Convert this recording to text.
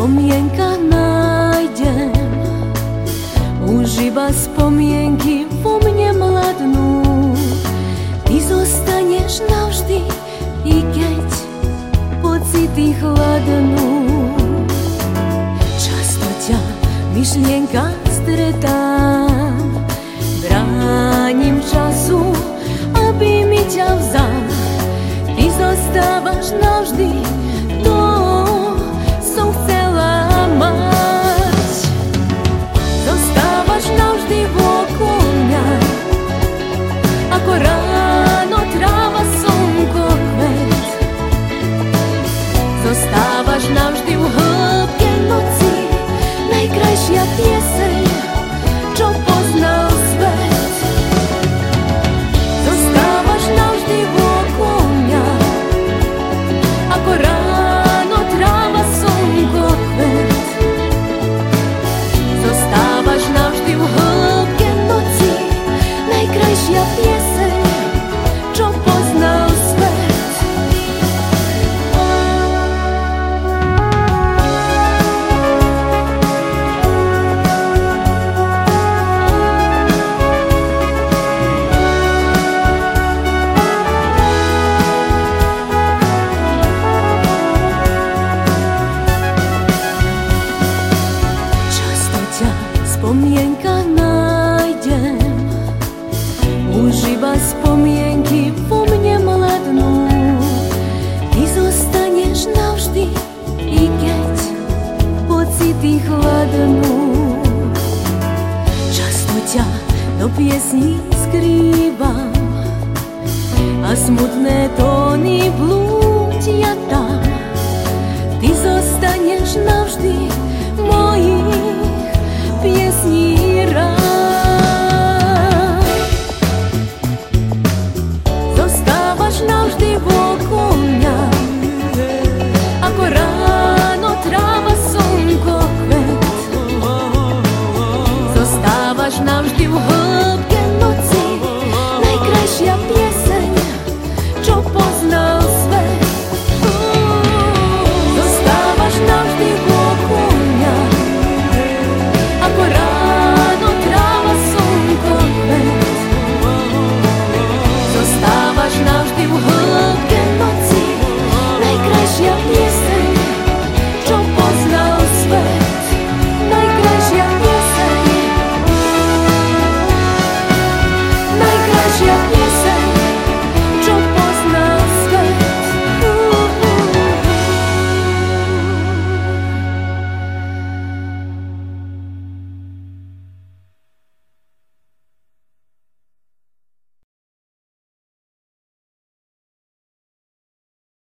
spomienkach nájdem. Už iba spomienky vo mne mladnú. Ty zostaneš navždy, i keď pocity chladnú. Často ťa myšlienka stretám, bránim času, aby mi ťa vzal. Ty zostávaš navždy, to som chcela mať. Zostávaš navždy okolo mňa, ako ráno tráva, slnko, kvet. Zostávaš navždy v hĺbke noci, najkrajšia pieseň, čo poznal svet. Zostávaš navždy okolo mňa, ako ráno tráva, slnko, kvet. Zostávaš navždy v hĺbke noci, najkrajšia pieseň, čo poznal svet. Často ťa v spomienkach nájdem, už iba spomienky vo mne mladnú. Ty zostaneš navždy, i keď pocity chladnú. Často ťa do piesní skrývam a smutné tóny blúd